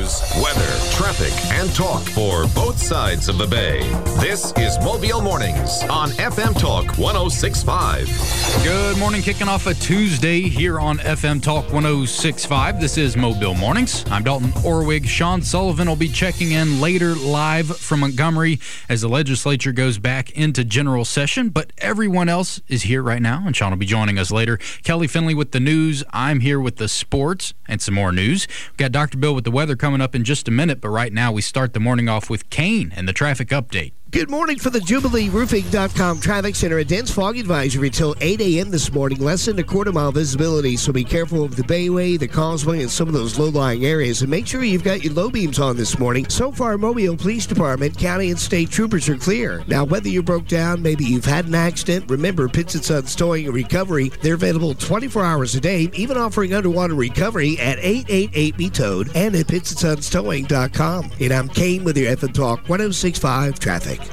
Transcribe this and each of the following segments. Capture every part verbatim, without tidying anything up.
news, weather, traffic, and talk for both sides of the bay. This is Mobile Mornings on F M Talk one oh six point five. Good morning, kicking off a Tuesday here on F M Talk one oh six point five. This is Mobile Mornings. I'm Dalton Orwig. Sean Sullivan will be checking in later live from Montgomery as the legislature goes back into general session, but everyone else is here right now, and Sean will be joining us later. Kelly Finley with the news. I'm here with the sports and some more news. We've got Doctor Bill with the weather coming up in just a minute, but right now we start the morning off with Kane and the traffic update. Good morning for the Jubilee Roofing dot com Traffic Center. A dense fog advisory until eight a.m. this morning. Less than a quarter mile visibility, so be careful of the Bayway, the Causeway, and some of those low-lying areas. And make sure you've got your low beams on this morning. So far, Mobile Police Department, county, and state troopers are clear. Now, whether you broke down, maybe you've had an accident, remember Pitts and Sons Towing and Recovery. They're available twenty-four hours a day, even offering underwater recovery at eight eight eight, B E T O E D and at pitts and sons towing dot com. And I'm Kane with your F M Talk one oh six point five traffic.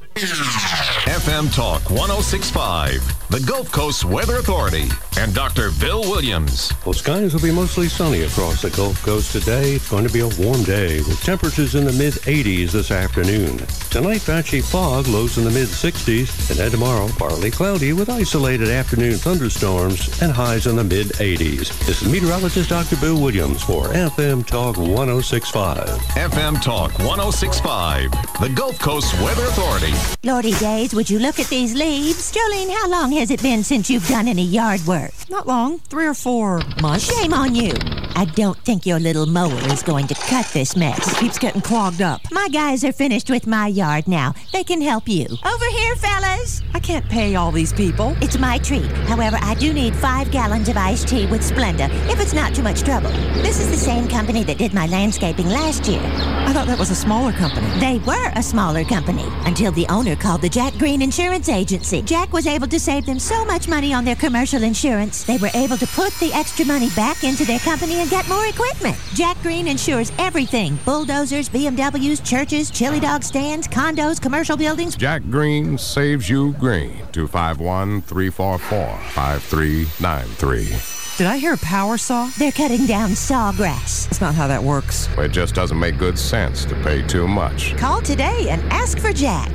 F M Talk one oh six point five, the Gulf Coast Weather Authority, and Doctor Bill Williams. Well, skies will be mostly sunny across the Gulf Coast today. It's going to be a warm day with temperatures in the mid-eighties this afternoon. Tonight, patchy fog, lows in the mid-sixties, and then tomorrow, partly cloudy with isolated afternoon thunderstorms and highs in the mid-eighties. This is meteorologist Doctor Bill Williams for F M Talk one oh six point five. F M Talk one oh six point five, the Gulf Coast Weather Authority. Lordy days, would you look at these leaves? Jolene, how long has it been since you've done any yard work? Not long. Three or four months. Shame on you. I don't think your little mower is going to cut this mess. It keeps getting clogged up. My guys are finished with my yard now. They can help you. Over here, fellas. I can't pay all these people. It's my treat. However, I do need five gallons of iced tea with Splenda, if it's not too much trouble. This is the same company that did my landscaping last year. I thought that was a smaller company. They were a smaller company until the owner called the Jack Green Insurance Agency. Jack was able to save them so much money on their commercial insurance, they were able to put the extra money back into their company and get more equipment. Jack Green insures everything. Bulldozers, B M Ws, churches, chili dog stands, condos, commercial buildings. Jack Green saves you green. two five one, three four four, five three nine three. Did I hear a power saw? They're cutting down sawgrass. That's not how that works. It just doesn't make good sense to pay too much. Call today and ask for Jack.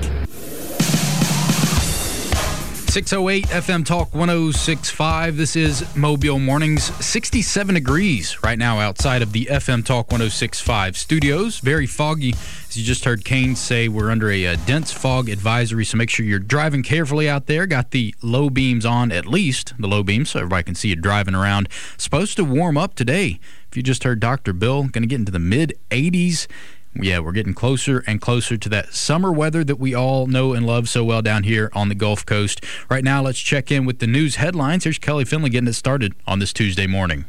six oh eight F M Talk one oh six point five. This is Mobile Mornings. sixty-seven degrees right now outside of the F M Talk one oh six point five studios. Very foggy. As you just heard Kane say, we're under a, a dense fog advisory, so make sure you're driving carefully out there. Got the low beams on, at least the low beams, so everybody can see you driving around. Supposed to warm up today. If you just heard Doctor Bill, going to get into the mid-eighties. Yeah, we're getting closer and closer to that summer weather that we all know and love so well down here on the Gulf Coast. Right now, let's check in with the news headlines. Here's Kelly Finley getting it started on this Tuesday morning.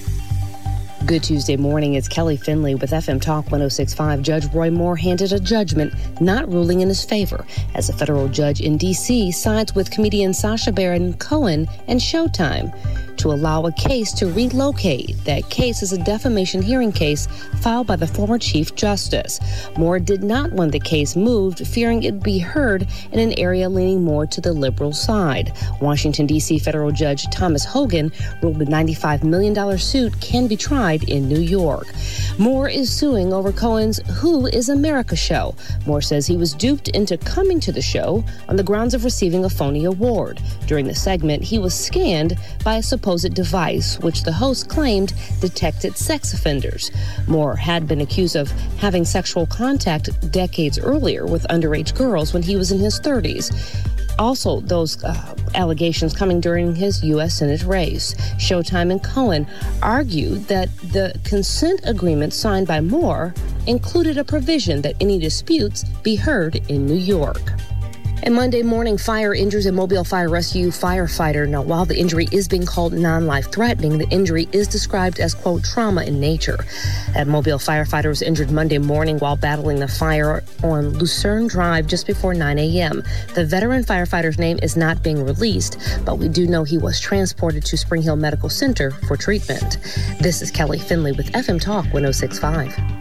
Good Tuesday morning. It's Kelly Finley with F M Talk one oh six point five. Judge Roy Moore handed a judgment not ruling in his favor as a federal judge in D C sides with comedian Sacha Baron Cohen and Showtime to allow a case to relocate. That case is a defamation hearing case filed by the former Chief Justice. Moore did not want the case moved, fearing it would be heard in an area leaning more to the liberal side. Washington, D C federal judge Thomas Hogan ruled the ninety-five million dollars suit can be tried in New York. Moore is suing over Cohen's Who is America show. Moore says he was duped into coming to the show on the grounds of receiving a phony award. During the segment, he was scanned by a supposed device, which the host claimed detected sex offenders. Moore had been accused of having sexual contact decades earlier with underage girls when he was in his thirties. Also, those uh, allegations coming during his U S Senate race. Showtime and Cohen argued that the consent agreement signed by Moore included a provision that any disputes be heard in New York. And Monday morning, fire injures a Mobile Fire Rescue firefighter. Now, while the injury is being called non-life-threatening, the injury is described as, quote, trauma in nature. That Mobile firefighter was injured Monday morning while battling the fire on Lucerne Drive just before nine a.m. The veteran firefighter's name is not being released, but we do know he was transported to Spring Hill Medical Center for treatment. This is Kelly Finley with F M Talk one oh six point five.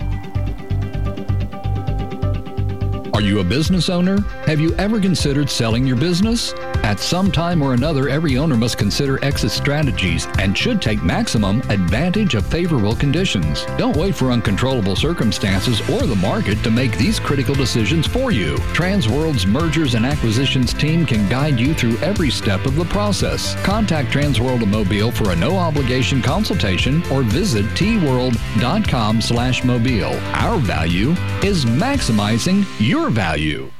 Are you a business owner? Have you ever considered selling your business? At some time or another, every owner must consider exit strategies and should take maximum advantage of favorable conditions. Don't wait for uncontrollable circumstances or the market to make these critical decisions for you. Transworld's mergers and acquisitions team can guide you through every step of the process. Contact Transworld of Mobile for a no-obligation consultation or visit t world dot com slash mobile. Our value is maximizing your value.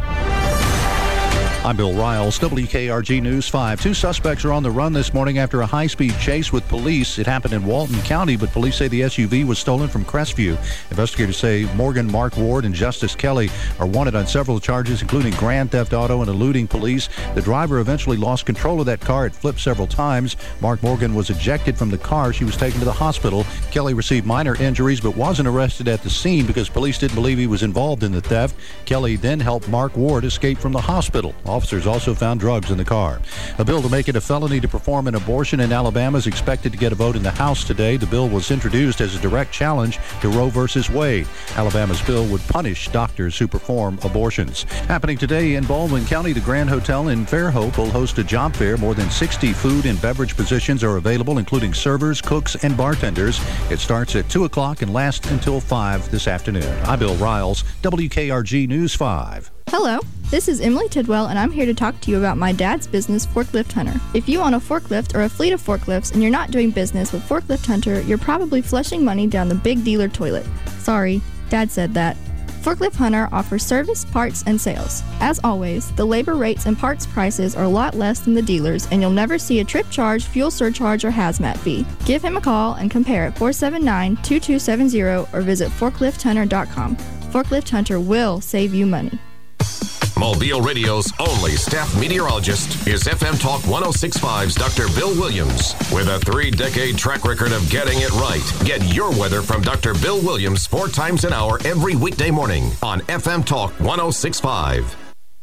I'm Bill Riles, W K R G News five. Two suspects are on the run this morning after a high-speed chase with police. It happened in Walton County, but police say the S U V was stolen from Crestview. Investigators say Morgan Mark Ward and Justice Kelly are wanted on several charges, including grand theft auto and eluding police. The driver eventually lost control of that car. It flipped several times. Mark Morgan was ejected from the car. She was taken to the hospital. Kelly received minor injuries but wasn't arrested at the scene because police didn't believe he was involved in the theft. Kelly then helped Mark Ward escape from the hospital. Officers also found drugs in the car. A bill to make it a felony to perform an abortion in Alabama is expected to get a vote in the House today. The bill was introduced as a direct challenge to Roe versus Wade. Alabama's bill would punish doctors who perform abortions. Happening today in Baldwin County, the Grand Hotel in Fairhope will host a job fair. More than sixty food and beverage positions are available, including servers, cooks, and bartenders. It starts at two o'clock and lasts until five this afternoon. I'm Bill Riles, W K R G News five. Hello, this is Emily Tidwell, and I'm here to talk to you about my dad's business, Forklift Hunter. If you own a forklift or a fleet of forklifts and you're not doing business with Forklift Hunter, you're probably flushing money down the big dealer toilet. Sorry, Dad said that. Forklift Hunter offers service, parts, and sales. As always, the labor rates and parts prices are a lot less than the dealers, and you'll never see a trip charge, fuel surcharge, or hazmat fee. Give him a call and compare at four seven nine, two two seven zero or visit forklift hunter dot com. Forklift Hunter will save you money. Mobile Radio's only staff meteorologist is F M Talk one oh six point five's Doctor Bill Williams. With a three-decade track record of getting it right, get your weather from Doctor Bill Williams four times an hour every weekday morning on F M Talk one oh six point five.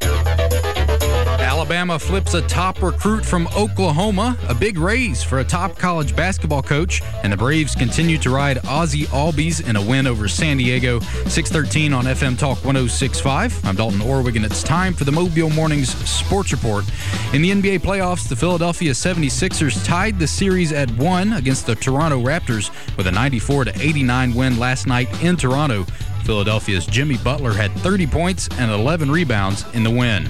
Alabama flips a top recruit from Oklahoma, a big raise for a top college basketball coach, and the Braves continue to ride Ozzie Albies in a win over San Diego. six thirteen on F M Talk one oh six point five. I'm Dalton Orwig, and it's time for the Mobile Mornings Sports Report. In the N B A playoffs, the Philadelphia seventy-sixers tied the series at one against the Toronto Raptors with a ninety-four to eighty-nine win last night in Toronto. Philadelphia's Jimmy Butler had thirty points and eleven rebounds in the win.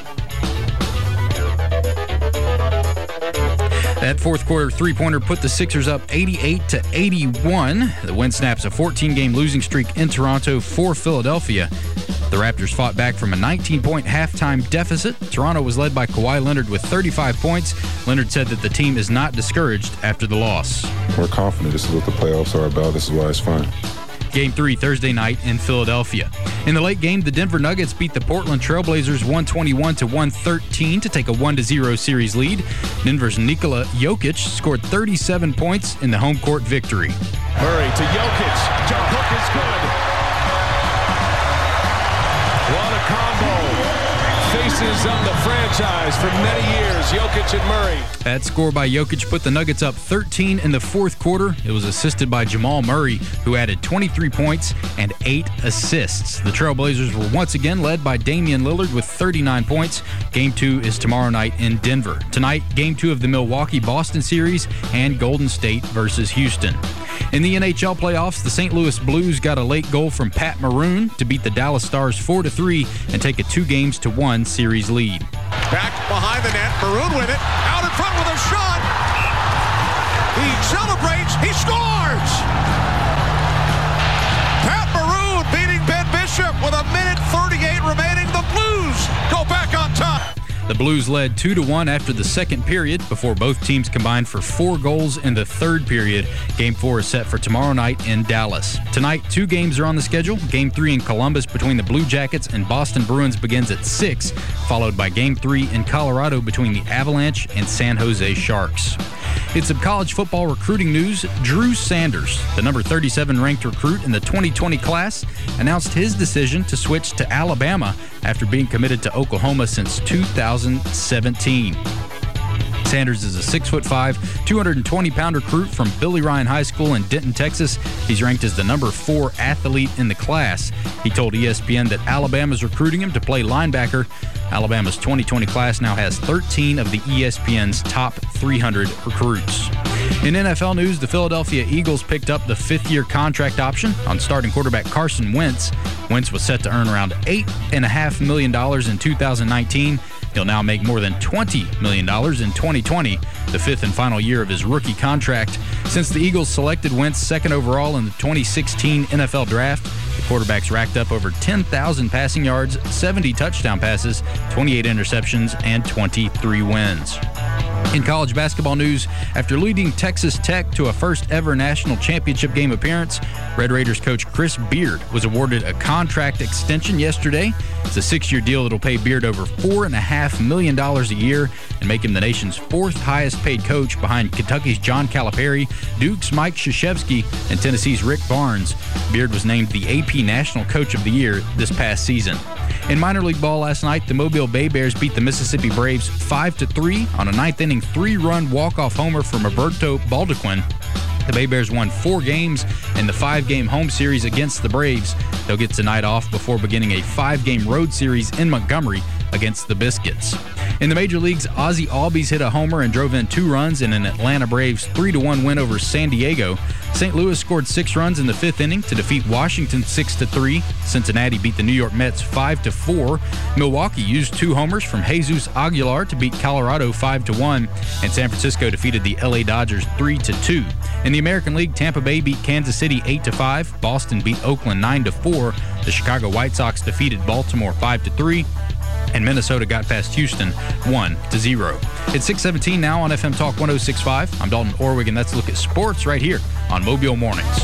That fourth quarter three-pointer put the Sixers up eighty-eight to eighty-one. The win snaps a fourteen-game losing streak in Toronto for Philadelphia. The Raptors fought back from a nineteen-point halftime deficit. Toronto was led by Kawhi Leonard with thirty-five points. Leonard said that the team is not discouraged after the loss. We're confident. This is what the playoffs are about. This is why it's fun. Game three Thursday night in Philadelphia. In the late game, the Denver Nuggets beat the Portland Trailblazers one twenty-one to one thirteen to take a one to zero series lead. Denver's Nikola Jokic scored thirty-seven points in the home court victory. Murray to Jokic. Jump hook is good. What a combo. Faces of the franchise for many years, Jokic and Murray. That score by Jokic put the Nuggets up thirteen in the fourth quarter. It was assisted by Jamal Murray, who added twenty-three points and eight assists. The Trailblazers were once again led by Damian Lillard with thirty-nine points. Game two is tomorrow night in Denver. Tonight, game two of the Milwaukee-Boston series and Golden State versus Houston. In the N H L playoffs, the Saint Louis Blues got a late goal from Pat Maroon to beat the Dallas Stars four to three and take a two games to one series lead. Back behind the net, Maroon with it, out in front with a shot. He celebrates, he scores! Pat Maroon beating Ben Bishop with a minute thirty-eight remaining. The Blues go back on top. The Blues led two to one after the second period before both teams combined for four goals in the third period. Game four is set for tomorrow night in Dallas. Tonight, two games are on the schedule. Game three in Columbus between the Blue Jackets and Boston Bruins begins at six, followed by Game three in Colorado between the Avalanche and San Jose Sharks. In some college football recruiting news, Drew Sanders, the number thirty-seven ranked recruit in the twenty twenty class, announced his decision to switch to Alabama after being committed to Oklahoma since two thousand seventeen. Sanders is a six foot five, two hundred twenty pound recruit from Billy Ryan High School in Denton, Texas. He's ranked as the number four athlete in the class. He told E S P N that Alabama's recruiting him to play linebacker. Alabama's twenty twenty class now has thirteen of the E S P N's top three hundred recruits. In N F L news, the Philadelphia Eagles picked up the fifth-year contract option on starting quarterback Carson Wentz. Wentz was set to earn around eight point five million dollars in two thousand nineteen. He'll now make more than twenty million dollars in twenty twenty, the fifth and final year of his rookie contract. Since the Eagles selected Wentz second overall in the twenty sixteen N F L Draft, the quarterback's racked up over ten thousand passing yards, seventy touchdown passes, twenty-eight interceptions, and twenty-three wins. In college basketball news, after leading Texas Tech to a first-ever national championship game appearance, Red Raiders coach Chris Beard was awarded a contract extension yesterday. It's a six-year deal that will pay Beard over four point five million dollars a year and make him the nation's fourth highest-paid coach behind Kentucky's John Calipari, Duke's Mike Krzyzewski, and Tennessee's Rick Barnes. Beard was named the A P National Coach of the Year this past season. In minor league ball last night, the Mobile Bay Bears beat the Mississippi Braves five to three on a ninth-inning three-run walk-off homer from Roberto Baldequin. The Bay Bears won four games in the five-game home series against the Braves. They'll get tonight off before beginning a five-game road series in Montgomery against the Biscuits. In the major leagues, Ozzie Albies hit a homer and drove in two runs in an Atlanta Braves three to one win over San Diego. Saint Louis scored six runs in the fifth inning to defeat Washington six to three. Cincinnati beat the New York Mets five to four. Milwaukee used two homers from Jesus Aguilar to beat Colorado five to one. And San Francisco defeated the L A Dodgers three to two. In the American League, Tampa Bay beat Kansas City eight to five. Boston beat Oakland nine to four. The Chicago White Sox defeated Baltimore five to three. And Minnesota got past Houston one to zero. It's six seventeen now on F M Talk one oh six point five. I'm Dalton Orwig, and that's a look at sports right here on Mobile Mornings.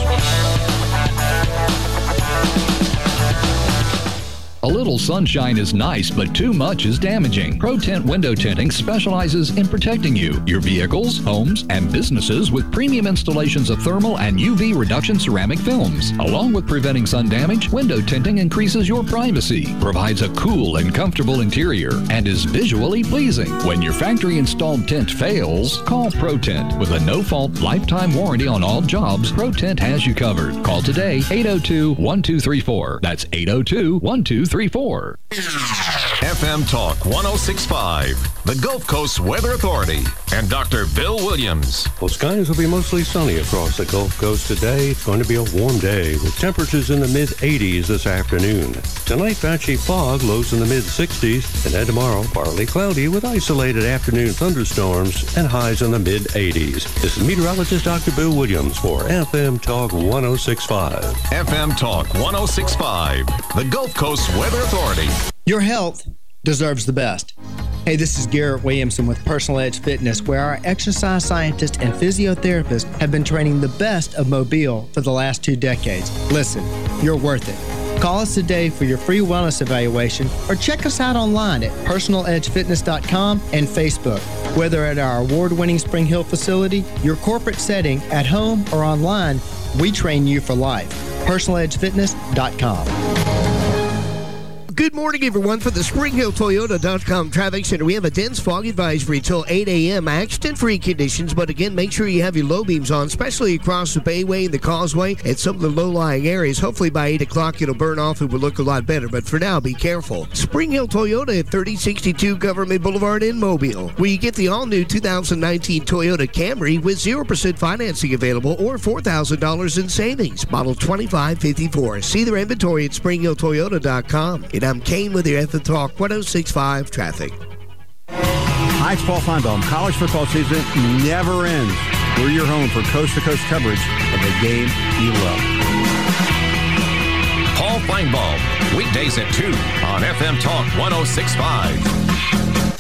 A little sunshine is nice, but too much is damaging. ProTint Window Tinting specializes in protecting you, your vehicles, homes, and businesses with premium installations of thermal and U V reduction ceramic films. Along with preventing sun damage, window tinting increases your privacy, provides a cool and comfortable interior, and is visually pleasing. When your factory-installed tint fails, call ProTint. With a no-fault lifetime warranty on all jobs, ProTint has you covered. Call today, eight oh two, one two three four. That's eight oh two, one two three four. F M Talk one oh six point five, the Gulf Coast Weather Authority, and Doctor Bill Williams. Well, skies will be mostly sunny across the Gulf Coast today. It's going to be a warm day with temperatures in the mid eighties this afternoon. Tonight, patchy fog, lows in the mid sixties, and then tomorrow, partly cloudy with isolated afternoon thunderstorms and highs in the mid eighties. This is meteorologist Doctor Bill Williams for F M Talk one oh six point five. F M Talk one oh six point five, the Gulf Coast Weather Authority. Your health deserves the best. Hey, this is Garrett Williamson with Personal Edge Fitness, where our exercise scientists and physiotherapists have been training the best of Mobile for the last two decades. Listen, you're worth it. Call us today for your free wellness evaluation or check us out online at personal edge fitness dot com and Facebook. Whether at our award-winning Spring Hill facility, your corporate setting, at home, or online, we train you for life. personal edge fitness dot com. Good morning, everyone. For the Spring Hill Toyota dot com Traffic Center, we have a dense fog advisory until eight a.m. Accident-free conditions, but again, make sure you have your low beams on, especially across the Bayway and the Causeway and some of the low-lying areas. Hopefully by eight o'clock it'll burn off and will look a lot better, but for now, be careful. Spring Hill Toyota at thirty sixty-two Government Boulevard in Mobile, where you get the all-new two thousand nineteen Toyota Camry with zero percent financing available or four thousand dollars in savings. Model twenty-five fifty-four. See their inventory at Spring Hill Toyota dot com. And I'm Kane with your F M Talk one oh six point five traffic. Hi, it's Paul Feinbaum. College football season never ends. We're your home for coast-to-coast coverage of the game you love. Paul Feinbaum, weekdays at two on F M Talk one oh six point five.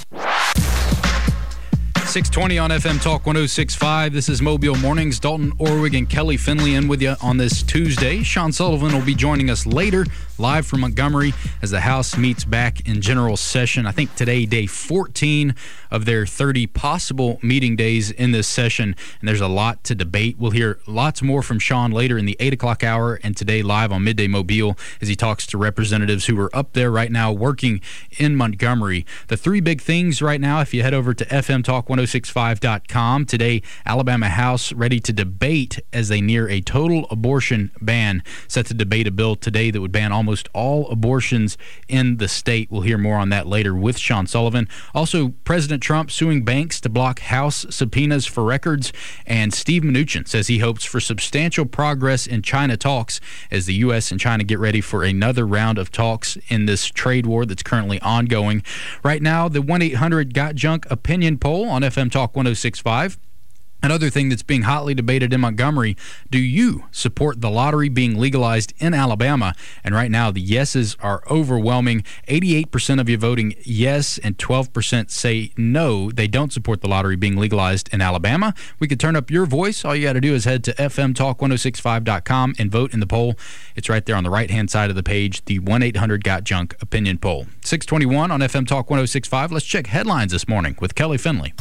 six twenty on F M Talk one oh six point five. This is Mobile Mornings. Dalton Orwig and Kelly Finley in with you on this Tuesday. Sean Sullivan will be joining us later, live from Montgomery, as the House meets back in general session. I think today, day fourteen of their thirty possible meeting days in this session, and there's a lot to debate. We'll hear lots more from Sean later in the eight o'clock hour and today live on Midday Mobile as he talks to representatives who are up there right now working in Montgomery. The three big things right now, if you head over to F M Talk one oh six five dot com. Today, Alabama House ready to debate as they near a total abortion ban. Set to debate a bill today that would ban almost all abortions in the state. We'll hear more on that later with Sean Sullivan. Also, President Trump suing banks to block House subpoenas for records. And Steve Mnuchin says he hopes for substantial progress in China talks as the U S and China get ready for another round of talks in this trade war that's currently ongoing. Right now, the one eight hundred got junk opinion poll on F M Talk one oh six point five. Another thing that's being hotly debated in Montgomery, do you support the lottery being legalized in Alabama? And right now, the yeses are overwhelming. eighty-eight percent of you voting yes, and twelve percent say no, they don't support the lottery being legalized in Alabama. We could turn up your voice. All you got to do is head to F M Talk one oh six five dot com and vote in the poll. It's right there on the right-hand side of the page, the one eight hundred got junk opinion poll. six twenty-one on F M Talk one oh six point five. Let's check headlines this morning with Kelly Finley.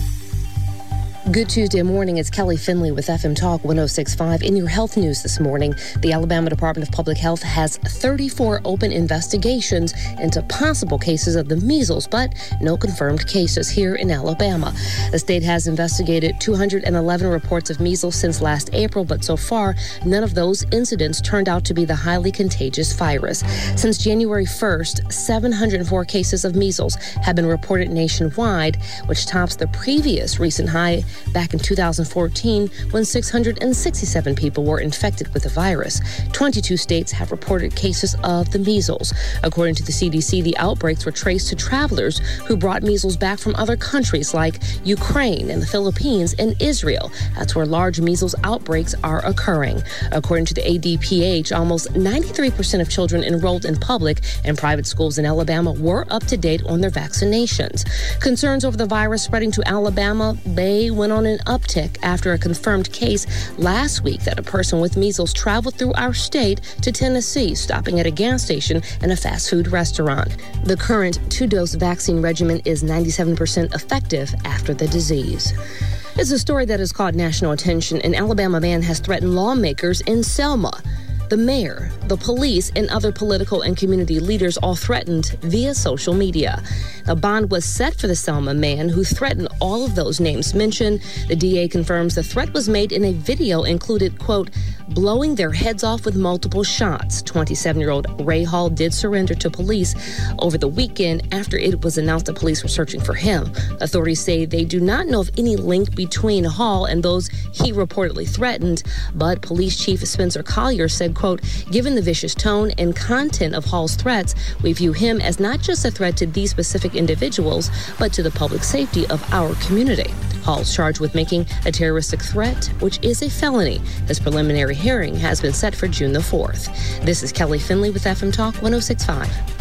Good Tuesday morning. It's Kelly Finley with F M Talk one oh six point five. In your health news this morning, the Alabama Department of Public Health has thirty-four open investigations into possible cases of the measles, but no confirmed cases here in Alabama. The state has investigated two hundred eleven reports of measles since last April, but so far, none of those incidents turned out to be the highly contagious virus. Since January first, seven hundred four cases of measles have been reported nationwide, which tops the previous recent high back in two thousand fourteen, when six hundred sixty-seven people were infected with the virus. twenty-two states have reported cases of the measles. According to the C D C, the outbreaks were traced to travelers who brought measles back from other countries like Ukraine and the Philippines and Israel. That's where large measles outbreaks are occurring. According to the A D P H, almost ninety-three percent of children enrolled in public and private schools in Alabama were up to date on their vaccinations. Concerns over the virus spreading to Alabama, they went on an uptick after a confirmed case last week that a person with measles traveled through our state to Tennessee, stopping at a gas station and a fast food restaurant. The current two-dose vaccine regimen is ninety-seven percent effective after the disease. It's a story that has caught national attention. An Alabama man has threatened lawmakers in Selma. The mayor, the police, and other political and community leaders all threatened via social media. A bond was set for the Selma man who threatened all of those names mentioned. The D A confirms the threat was made in a video included, quote, blowing their heads off with multiple shots. twenty-seven-year-old Ray Hall did surrender to police over the weekend after it was announced the police were searching for him. Authorities say they do not know of any link between Hall and those he reportedly threatened, but Police Chief Spencer Collier said, quote, given the vicious tone and content of Hall's threats, we view him as not just a threat to these specific individuals, but to the public safety of our community. Hall's charged with making a terroristic threat, which is a felony. His preliminary hearing has been set for June the fourth. This is Kelly Finley with F M Talk one oh six point five.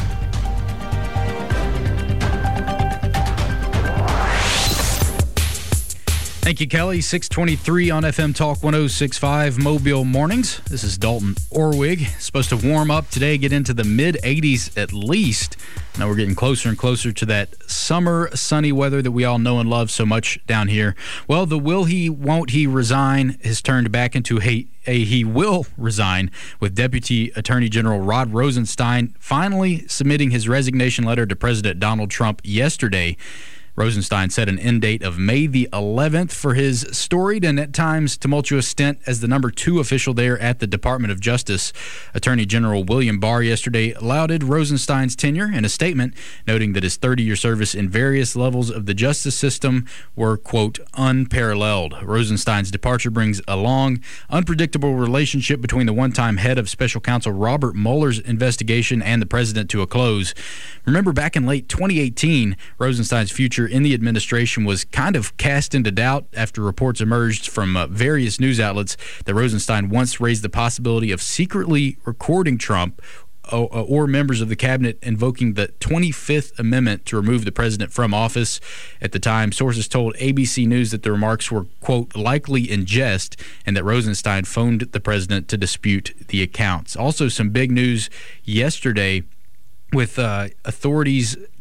Thank you, Kelly. six twenty-three on F M Talk one oh six point five Mobile Mornings. This is Dalton Orwig. Supposed to warm up today, get into the mid eighties at least. Now we're getting closer and closer to that summer sunny weather that we all know and love so much down here. Well, the will he, won't he resign has turned back into a, a he will resign, with Deputy Attorney General Rod Rosenstein finally submitting his resignation letter to President Donald Trump yesterday. Rosenstein set an end date of May the eleventh for his storied and at times tumultuous stint as the number two official there at the Department of Justice. Attorney General William Barr yesterday lauded Rosenstein's tenure in a statement, noting that his thirty-year service in various levels of the justice system were, quote, unparalleled. Rosenstein's departure brings a long, unpredictable relationship between the one-time head of Special Counsel Robert Mueller's investigation and the president to a close. Remember, back in late twenty eighteen, Rosenstein's future in the administration was kind of cast into doubt after reports emerged from uh, various news outlets that Rosenstein once raised the possibility of secretly recording Trump or, or members of the cabinet invoking the twenty-fifth Amendment to remove the president from office. At the time, sources told A B C News that the remarks were, quote, likely in jest, and that Rosenstein phoned the president to dispute the accounts. Also, some big news yesterday with uh, authorities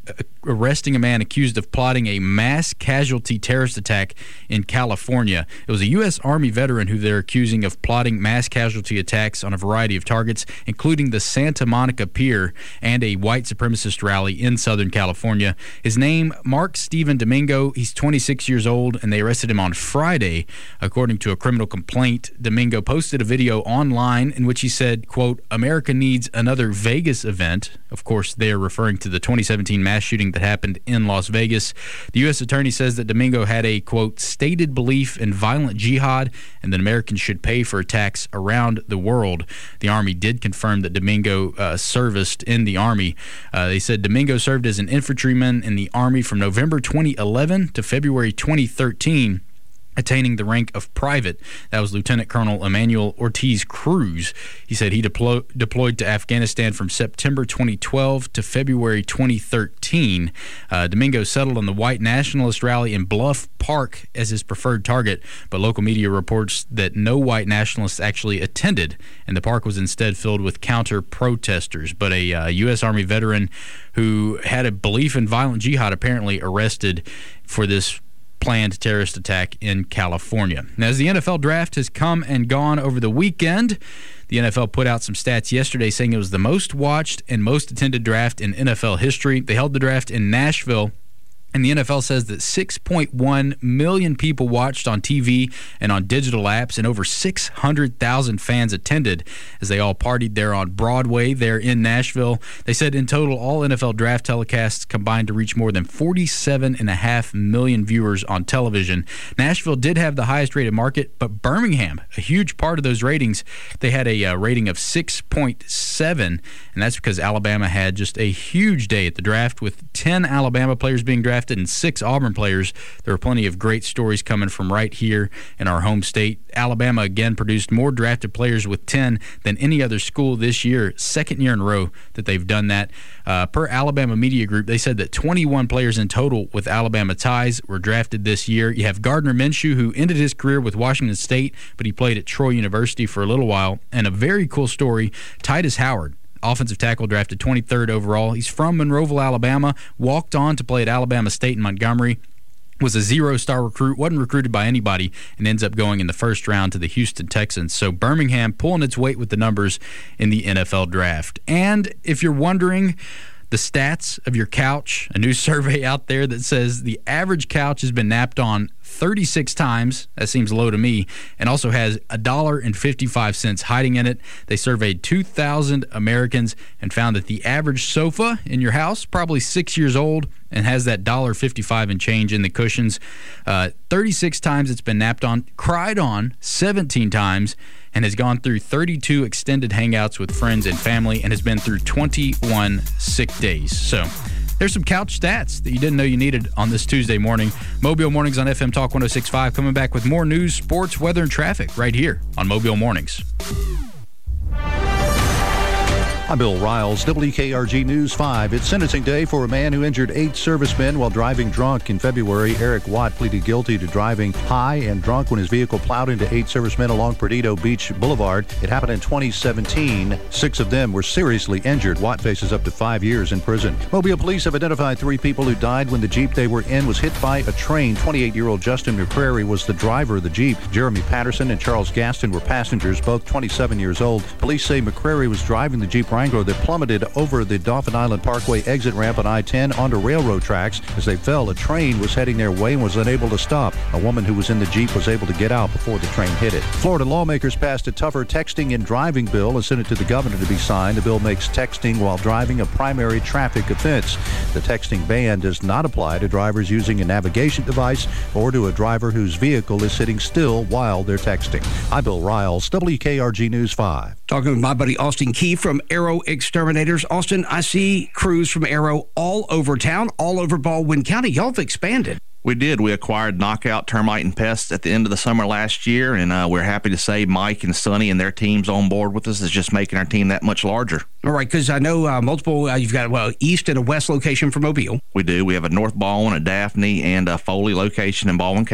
arresting a man accused of plotting a mass casualty terrorist attack in California. It was a U S Army veteran who they're accusing of plotting mass casualty attacks on a variety of targets, including the Santa Monica Pier and a white supremacist rally in Southern California. His name, Mark Steven Domingo. He's twenty-six years old, and they arrested him on Friday. According to a criminal complaint, Domingo posted a video online in which he said, quote, "America needs another Vegas event." Of course, they're referring to the twenty seventeen mass shooting that happened in Las Vegas. The U S attorney says that Domingo had a, quote, "stated belief in violent jihad and that Americans should pay for attacks around the world." The Army did confirm that Domingo uh, serviced in the Army. Uh, they said Domingo served as an infantryman in the Army from November twenty eleven to February twenty thirteen. Attaining the rank of private. That was Lieutenant Colonel Emmanuel Ortiz Cruz. He said he deplo- deployed to Afghanistan from September twenty twelve to February twenty thirteen. Uh, Domingo settled on the white nationalist rally in Bluff Park as his preferred target, but local media reports that no white nationalists actually attended, and the park was instead filled with counter-protesters. But a uh, U S Army veteran who had a belief in violent jihad apparently arrested for this planned terrorist attack in California. Now, as the N F L draft has come and gone over the weekend, the N F L put out some stats yesterday saying it was the most watched and most attended draft in N F L history. They held the draft in Nashville, and the N F L says that six point one million people watched on T V and on digital apps, and over six hundred thousand fans attended as they all partied there on Broadway there in Nashville. They said in total, all N F L draft telecasts combined to reach more than forty-seven point five million viewers on television. Nashville did have the highest rated market, but Birmingham, a huge part of those ratings, they had a uh, rating of six point seven, and that's because Alabama had just a huge day at the draft with ten Alabama players being drafted and six Auburn players. There were plenty of great stories coming from right here in our home state. Alabama again produced more drafted players with ten than any other school this year, second year in a row that they've done that. Uh, per Alabama Media Group, they said that twenty-one players in total with Alabama ties were drafted this year. You have Gardner Minshew, who ended his career with Washington State, but he played at Troy University for a little while. And a very cool story, Titus Howard, offensive tackle, drafted twenty-third overall. He's from Monroeville, Alabama, walked on to play at Alabama State in Montgomery, was a zero-star recruit, wasn't recruited by anybody, and ends up going in the first round to the Houston Texans. So Birmingham pulling its weight with the numbers in the N F L draft. And if you're wondering the stats of your couch, a new survey out there that says the average couch has been napped on thirty-six times. That seems low to me. And also has one dollar and fifty-five cents hiding in it. They surveyed two thousand Americans and found that the average sofa in your house, probably six years old, and has that one dollar and fifty-five cents and change in the cushions. Uh, thirty-six times it's been napped on, cried on seventeen times, and has gone through thirty-two extended hangouts with friends and family, and has been through twenty-one sick days. So there's some couch stats that you didn't know you needed on this Tuesday morning. Mobile Mornings on F M Talk one oh six point five, coming back with more news, sports, weather, and traffic right here on Mobile Mornings. I'm Bill Riles, W K R G News five. It's sentencing day for a man who injured eight servicemen while driving drunk in February. Eric Watt pleaded guilty to driving high and drunk when his vehicle plowed into eight servicemen along Perdido Beach Boulevard. It happened in twenty seventeen. Six of them were seriously injured. Watt faces up to five years in prison. Mobile police have identified three people who died when the Jeep they were in was hit by a train. twenty-eight-year-old Justin McCrary was the driver of the Jeep. Jeremy Patterson and Charles Gaston were passengers, both twenty-seven years old. Police say McCrary was driving the Jeep Wrangler that plummeted over the Dauphin Island Parkway exit ramp on I ten onto railroad tracks. As they fell, a train was heading their way and was unable to stop. A woman who was in the Jeep was able to get out before the train hit it. Florida lawmakers passed a tougher texting and driving bill and sent it to the governor to be signed. The bill makes texting while driving a primary traffic offense. The texting ban does not apply to drivers using a navigation device or to a driver whose vehicle is sitting still while they're texting. I'm Bill Riles, W K R G News five. Talking with my buddy Austin Key from Arrow Exterminators. Austin, I see crews from Arrow all over town, all over Baldwin County. Y'all have expanded. We did. We acquired Knockout Termite and Pests at the end of the summer last year, and uh, we're happy to say Mike and Sonny and their teams on board with us is just making our team that much larger. All right, because I know uh, multiple, uh, you've got well, east and a west location for Mobile. We do. We have a North Baldwin, a Daphne, and a Foley location in Baldwin County.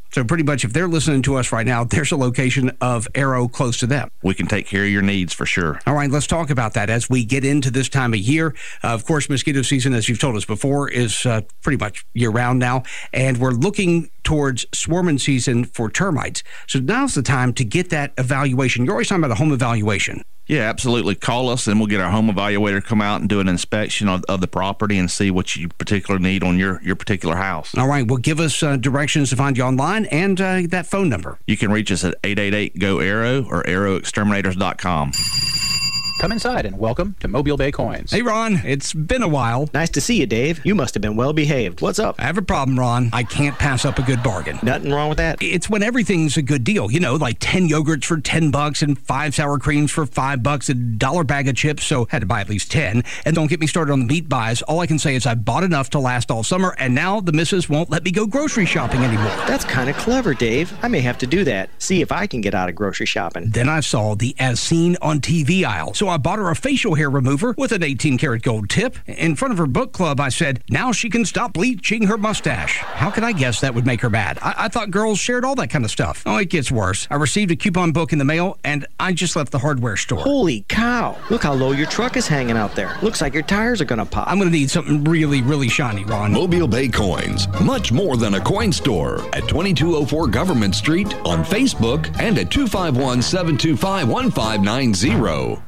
So pretty much if they're listening to us right now, there's a location of Arrow close to them. We can take care of your needs for sure. All right, let's talk about that as we get into this time of year. Uh, of course, mosquito season, as you've told us before, is uh, pretty much year-round now, and we're looking towards swarming season for termites. So now's the time to get that evaluation. You're always talking about a home evaluation. Yeah, absolutely. Call us and we'll get our home evaluator to come out and do an inspection of, of the property and see what you particularly need on your, your particular house. All right. Well, give us uh, directions to find you online and uh, that phone number. You can reach us at eight eight eight, G O, ARROW or arrow exterminators dot com. Come inside and welcome to Mobile Bay Coins. Hey, Ron. It's been a while. Nice to see you, Dave. You must have been well behaved. What's up? I have a problem, Ron. I can't pass up a good bargain. Nothing wrong with that. It's when everything's a good deal. You know, like ten yogurts for ten bucks and five sour creams for five bucks, a dollar bag of chips. So had to buy at least ten. And don't get me started on the meat buys. All I can say is I bought enough to last all summer, and now the missus won't let me go grocery shopping anymore. That's kind of clever, Dave. I may have to do that. See if I can get out of grocery shopping. Then I saw the as seen on T V aisle. So I bought her a facial hair remover with an eighteen karat gold tip. In front of her book club, I said, now she can stop bleaching her mustache. How could I guess that would make her mad? I, I thought girls shared all that kind of stuff. Oh, it gets worse. I received a coupon book in the mail, and I just left the hardware store. Holy cow. Look how low your truck is hanging out there. Looks like your tires are going to pop. I'm going to need something really, really shiny, Ron. Mobile Bay Coins. Much more than a coin store. At twenty-two oh four Government Street, on Facebook, and at two five one, seven two five, one five nine zero.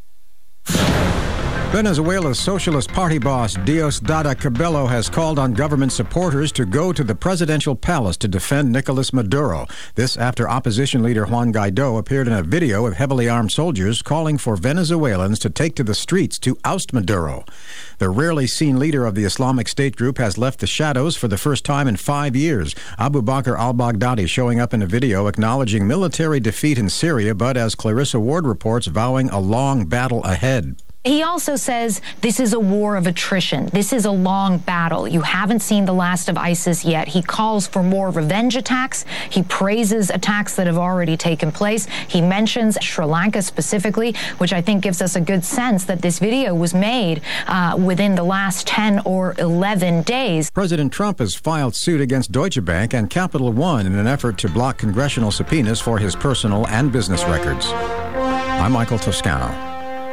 Venezuela's Socialist Party boss Diosdado Cabello has called on government supporters to go to the presidential palace to defend Nicolas Maduro. This after opposition leader Juan Guaido appeared in a video of heavily armed soldiers calling for Venezuelans to take to the streets to oust Maduro. The rarely seen leader of the Islamic State group has left the shadows for the first time in five years. Abu Bakr al-Baghdadi showing up in a video acknowledging military defeat in Syria, but as Clarissa Ward reports, vowing a long battle ahead. He also says this is a war of attrition. This is a long battle. You haven't seen the last of ISIS yet. He calls for more revenge attacks. He praises attacks that have already taken place. He mentions Sri Lanka specifically, which I think gives us a good sense that this video was made uh, within the last ten or eleven days. President Trump has filed suit against Deutsche Bank and Capital One in an effort to block congressional subpoenas for his personal and business records. I'm Michael Toscano.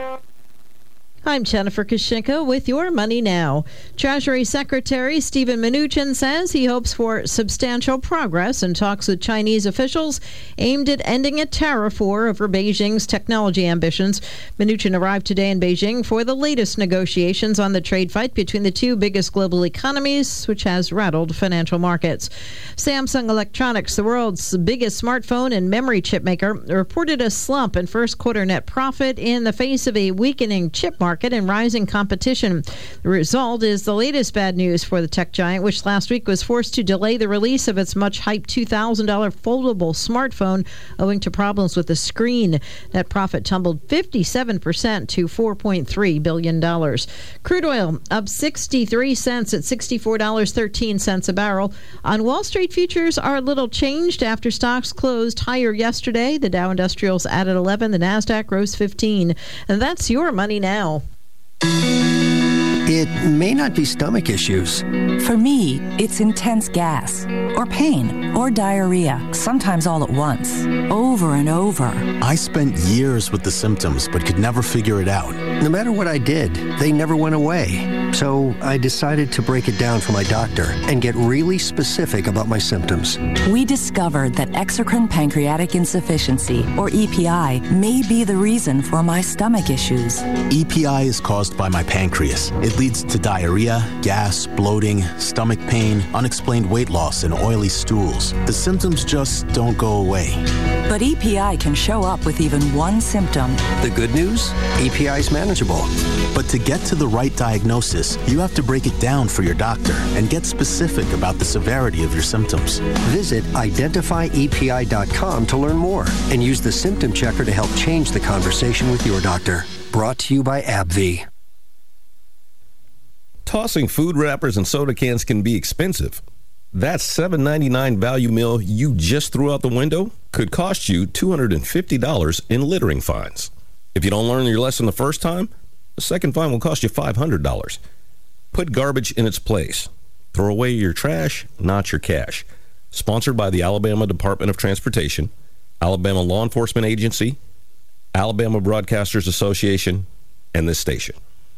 I'm Jennifer Kushinka with your Money Now. Treasury Secretary Steven Mnuchin says he hopes for substantial progress in talks with Chinese officials aimed at ending a tariff war over Beijing's technology ambitions. Mnuchin arrived today in Beijing for the latest negotiations on the trade fight between the two biggest global economies, which has rattled financial markets. Samsung Electronics, the world's biggest smartphone and memory chip maker, reported a slump in first quarter net profit in the face of a weakening chip market and rising competition. The result is the latest bad news for the tech giant, which last week was forced to delay the release of its much-hyped two thousand dollars foldable smartphone owing to problems with the screen. Net profit tumbled fifty-seven percent to four point three billion dollars. Crude oil up sixty-three cents at sixty-four dollars and thirteen cents a barrel. On Wall Street, futures are a little changed after stocks closed higher yesterday. The Dow Industrials added eleven, the NASDAQ rose fifteen. And that's your Money Now. It may not be stomach issues. For me, it's intense gas, or pain, or diarrhea, sometimes all at once, over and over. I spent years with the symptoms, but could never figure it out. No matter what I did, they never went away. So I decided to break it down for my doctor and get really specific about my symptoms. We discovered that exocrine pancreatic insufficiency, or E P I, may be the reason for my stomach issues. E P I is caused by my pancreas. It leads to diarrhea, gas, bloating, stomach pain, unexplained weight loss, and oily stools. The symptoms just don't go away. But E P I can show up with even one symptom. The good news? E P I is manageable. But to get to the right diagnosis, you have to break it down for your doctor and get specific about the severity of your symptoms. Visit identify E P I dot com to learn more and use the symptom checker to help change the conversation with your doctor. Brought to you by AbbVie. Tossing food wrappers and soda cans can be expensive. That seven ninety-nine value meal you just threw out the window could cost you two hundred fifty dollars in littering fines. If you don't learn your lesson the first time, the second fine will cost you five hundred dollars. Put garbage in its place. Throw away your trash, not your cash. Sponsored by the Alabama Department of Transportation, Alabama Law Enforcement Agency, Alabama Broadcasters Association, and this station.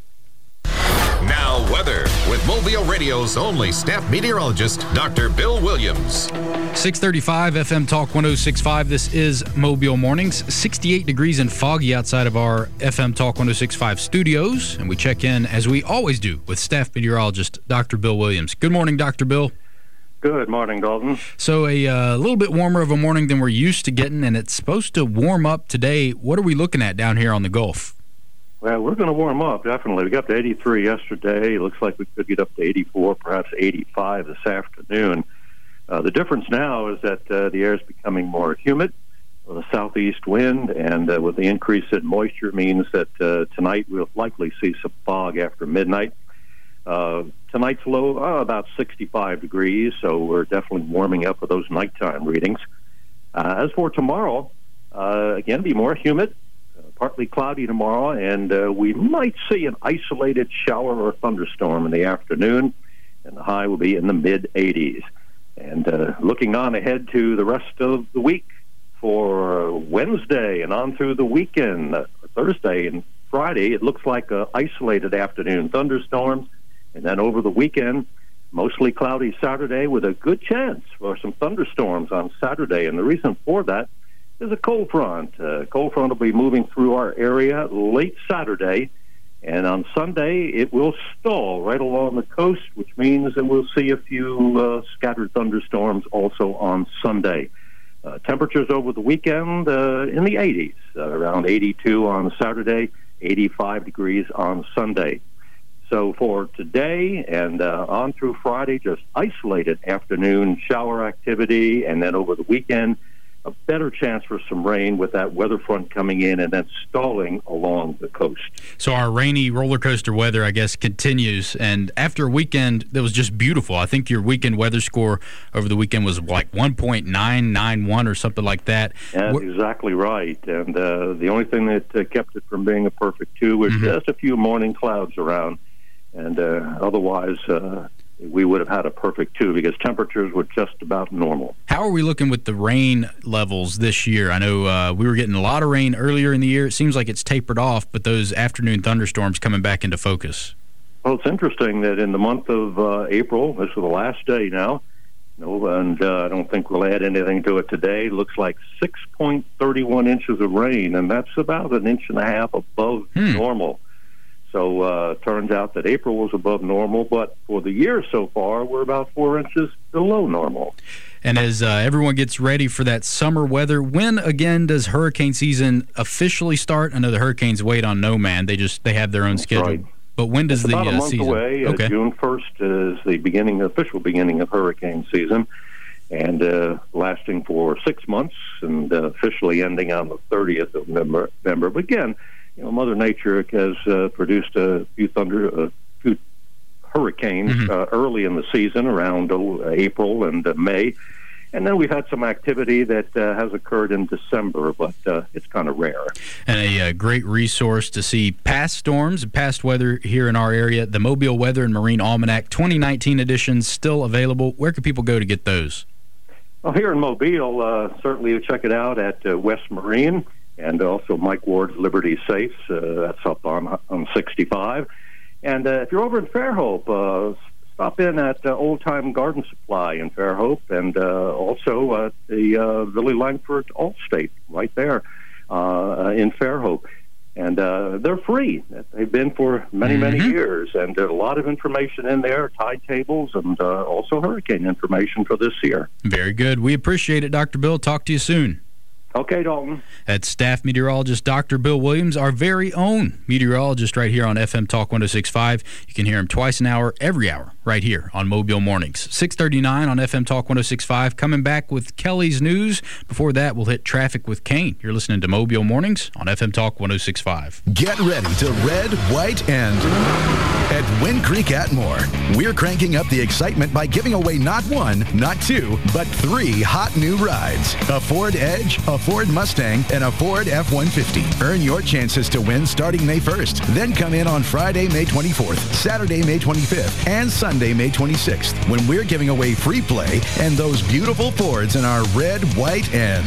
Now, weather with Mobile Radio's only staff meteorologist, Doctor Bill Williams. six thirty-five F M Talk one oh six point five. This is Mobile Mornings. sixty-eight degrees and foggy outside of our F M Talk one oh six point five studios. And we check in, as we always do, with staff meteorologist Doctor Bill Williams. Good morning, Doctor Bill. Good morning, Dalton. So a uh, little bit warmer of a morning than we're used to getting, and it's supposed to warm up today. What are we looking at down here on the Gulf? Well, we're going to warm up, definitely. We got up to eighty-three yesterday. It looks like we could get up to eighty-four, perhaps eighty-five this afternoon. Uh, the difference now is that uh, the air is becoming more humid with a southeast wind, and uh, with the increase in moisture means that uh, tonight we'll likely see some fog after midnight. Uh, tonight's low, uh, about sixty-five degrees, so we're definitely warming up with those nighttime readings. Uh, as for tomorrow, uh, again, be more humid, uh, partly cloudy tomorrow, and uh, we might see an isolated shower or thunderstorm in the afternoon, and the high will be in the mid-eighties. And uh, looking on ahead to the rest of the week for Wednesday and on through the weekend, uh, Thursday and Friday, it looks like uh, isolated afternoon thunderstorms. And then over the weekend, mostly cloudy Saturday with a good chance for some thunderstorms on Saturday. And the reason for that is a cold front. Uh, cold front will be moving through our area late Saturday. And on Sunday, it will stall right along the coast, which means that we'll see a few uh, scattered thunderstorms also on Sunday. Uh, temperatures over the weekend uh, in the eighties, uh, around eighty-two on Saturday, eighty-five degrees on Sunday. So for today and uh, on through Friday, just isolated afternoon shower activity, and then over the weekend, a better chance for some rain with that weather front coming in and then stalling along the coast. So our rainy roller coaster weather, I guess, continues. And after a weekend that was just beautiful, I think your weekend weather score over the weekend was like one point nine nine one or something like that. That's We're, exactly right. And uh, the only thing that uh, kept it from being a perfect two was mm-hmm. just a few morning clouds around. And uh, otherwise, uh, we would have had a perfect two because temperatures were just about normal. How are we looking with the rain levels this year? I know uh, we were getting a lot of rain earlier in the year. It seems like it's tapered off, but those afternoon thunderstorms coming back into focus. Well, it's interesting that in the month of uh, April, this is the last day now, you know, and uh, I don't think we'll add anything to it today. Looks like six point three one inches of rain, and that's about an inch and a half above hmm. normal. So uh turns out that April was above normal, but for the year so far, we're about four inches below normal. And as uh, everyone gets ready for that summer weather, when again does hurricane season officially start? I know the Hurricanes wait on no man; they just they have their own That's schedule. Right. But when does it's the about a uh, month season? away? Okay. Uh, June first is the beginning, official beginning of hurricane season, and uh, lasting for six months, and uh, officially ending on the thirtieth of November. But again, you know, Mother Nature has uh, produced a few thunder, a few hurricanes mm-hmm. uh, early in the season, around uh, April and uh, May, and then we've had some activity that uh, has occurred in December, but uh, it's kind of rare. And a uh, great resource to see past storms, past weather here in our area. The Mobile Weather and Marine Almanac twenty nineteen editions still available. Where can people go to get those? Well, here in Mobile, uh, certainly you check it out at uh, West Marine. And also Mike Ward's Liberty Safes, uh, that's up on on sixty-five. And uh, if you're over in Fairhope, uh, stop in at uh, Old Time Garden Supply in Fairhope, and uh, also uh, the uh, Billy Langford Allstate right there uh, in Fairhope. And uh, they're free. They've been for many, mm-hmm. many years. And there's a lot of information in there, tide tables, and uh, also hurricane information for this year. Very good. We appreciate it, Doctor Bill. Talk to you soon. Okay, Dalton. That's staff meteorologist Doctor Bill Williams, our very own meteorologist right here on F M Talk one oh six point five. You can hear him twice an hour, every hour, right here on Mobile Mornings. six thirty-nine on F M Talk one oh six point five. Coming back with Kelly's News. Before that, we'll hit traffic with Kane. You're listening to Mobile Mornings on F M Talk one oh six point five. Get ready to red, white, and... At Wind Creek Atmore, we're cranking up the excitement by giving away not one, not two, but three hot new rides. A Ford Edge, a Ford Mustang, and a Ford F one fifty. Earn your chances to win starting May first. Then come in on Friday, May twenty-fourth, Saturday, May twenty-fifth, and Sunday, May twenty-sixth, when we're giving away free play and those beautiful Fords in our red, white, and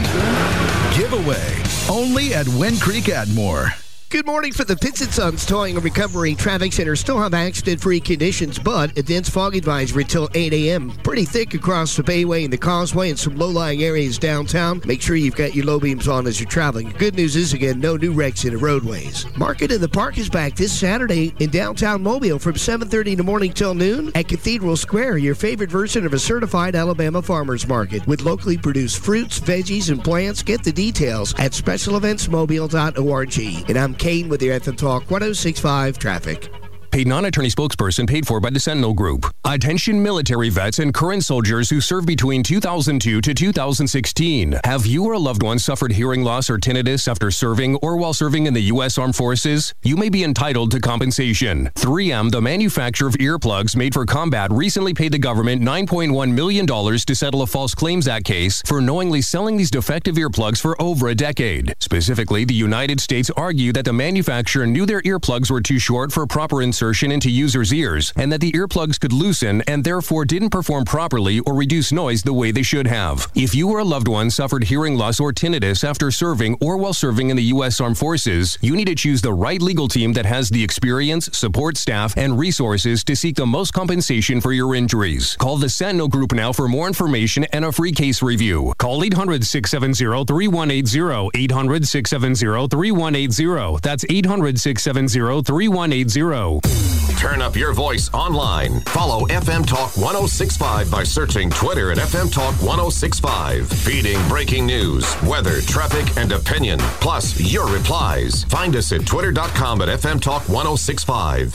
giveaway. Only at Wind Creek Atmore. Good morning for the Pitts and Sons Towing and Recovery Traffic Center. Still have accident-free conditions, but a dense fog advisory till eight a.m. Pretty thick across the Bayway and the Causeway and some low-lying areas downtown. Make sure you've got your low beams on as you're traveling. Good news is, again, no new wrecks in the roadways. Market in the Park is back this Saturday in downtown Mobile from seven thirty in the morning till noon at Cathedral Square, your favorite version of a certified Alabama farmer's market with locally produced fruits, veggies, and plants. Get the details at special events mobile dot org. And I'm Kane with your F M Talk one oh six point five Traffic. Paid non-attorney spokesperson paid for by the Sentinel Group. Attention military vets and current soldiers who served between two thousand two to two thousand sixteen. Have you or a loved one suffered hearing loss or tinnitus after serving or while serving in the U S Armed Forces? You may be entitled to compensation. three M, the manufacturer of earplugs made for combat, recently paid the government nine point one million dollars to settle a False Claims Act case for knowingly selling these defective earplugs for over a decade. Specifically, the United States argued that the manufacturer knew their earplugs were too short for proper insertion into users' ears, and that the earplugs could loosen and therefore didn't perform properly or reduce noise the way they should have. If you or a loved one suffered hearing loss or tinnitus after serving or while serving in the U S Armed Forces, you need to choose the right legal team that has the experience, support staff, and resources to seek the most compensation for your injuries. Call the Sentinel Group now for more information and a free case review. Call eight hundred, six seven zero, three one eight zero, eight hundred, six seven zero, three one eight zero. That's eight hundred, six seven zero, three one eight zero. Turn up your voice online. Follow F M Talk one oh six point five by searching Twitter at F M Talk one oh six point five. Feeding breaking news, weather, traffic, and opinion, plus your replies. Find us at twitter dot com at F M Talk one oh six point five.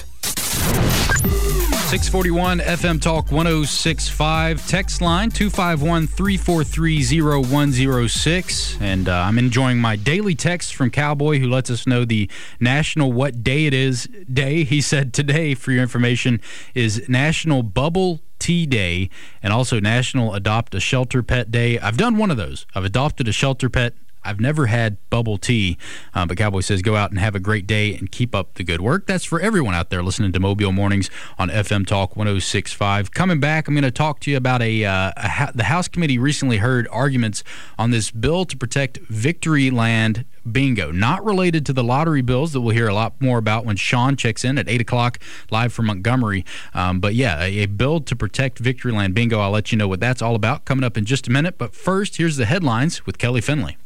six forty-one F M Talk one oh six point five. Text line two five one, three four three, zero one zero six. And uh, I'm enjoying my daily text from Cowboy, who lets us know the national what day it is day. He said today, for your information, is National Bubble Tea Day and also National Adopt a Shelter Pet Day. I've done one of those. I've adopted a shelter pet. I've never had bubble tea, uh, but Cowboy says go out and have a great day and keep up the good work. That's for everyone out there listening to Mobile Mornings on F M Talk one oh six point five. Coming back, I'm going to talk to you about a, uh, a the House committee recently heard arguments on this bill to protect Victoryland Bingo, not related to the lottery bills that we'll hear a lot more about when Sean checks in at eight o'clock live from Montgomery. Um, but yeah, a, a bill to protect Victoryland Bingo. I'll let you know what that's all about coming up in just a minute. But first, here's the headlines with Kelly Finley.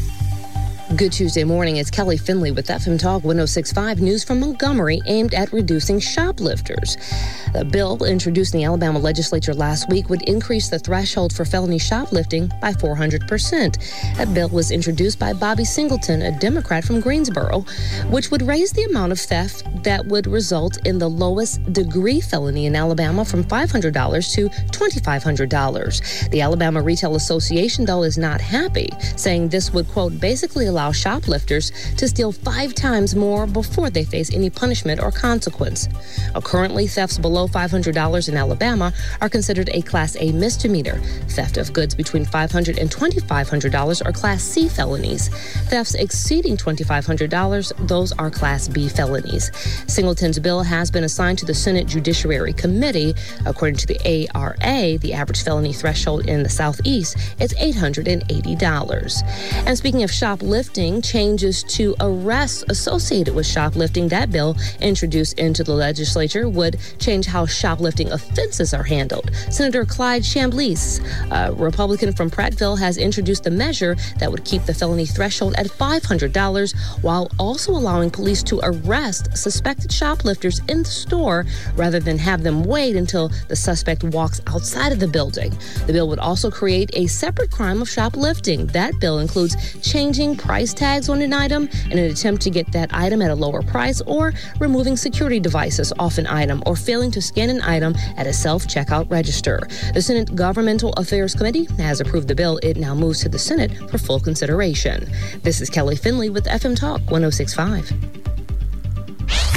Good Tuesday morning. It's Kelly Finley with F M Talk one oh six point five news from Montgomery aimed at reducing shoplifters. The bill introduced in the Alabama legislature last week would increase the threshold for felony shoplifting by four hundred percent. That bill was introduced by Bobby Singleton, a Democrat from Greensboro, which would raise the amount of theft that would result in the lowest degree felony in Alabama from five hundred dollars to twenty-five hundred dollars. The Alabama Retail Association, though, is not happy, saying this would, quote, basically allow shoplifters to steal five times more before they face any punishment or consequence. Uh, currently, thefts below five hundred dollars in Alabama are considered a Class A misdemeanor. Theft of goods between five hundred dollars and twenty-five hundred dollars are Class C felonies. Thefts exceeding twenty-five hundred dollars, those are Class B felonies. Singleton's bill has been assigned to the Senate Judiciary Committee. According to the A R A, the average felony threshold in the Southeast is eight hundred eighty dollars. And speaking of shoplifting, changes to arrests associated with shoplifting. That bill introduced into the legislature would change how shoplifting offenses are handled. Senator Clyde Chambliss, a Republican from Prattville, has introduced a measure that would keep the felony threshold at five hundred dollars while also allowing police to arrest suspected shoplifters in the store rather than have them wait until the suspect walks outside of the building. The bill would also create a separate crime of shoplifting. That bill includes changing price tags on an item in an attempt to get that item at a lower price, or removing security devices off an item, or failing to scan an item at a self-checkout register. The Senate Governmental Affairs Committee has approved the bill. It now moves to the Senate for full consideration. This is Kelly Finley with F M Talk one oh six point five.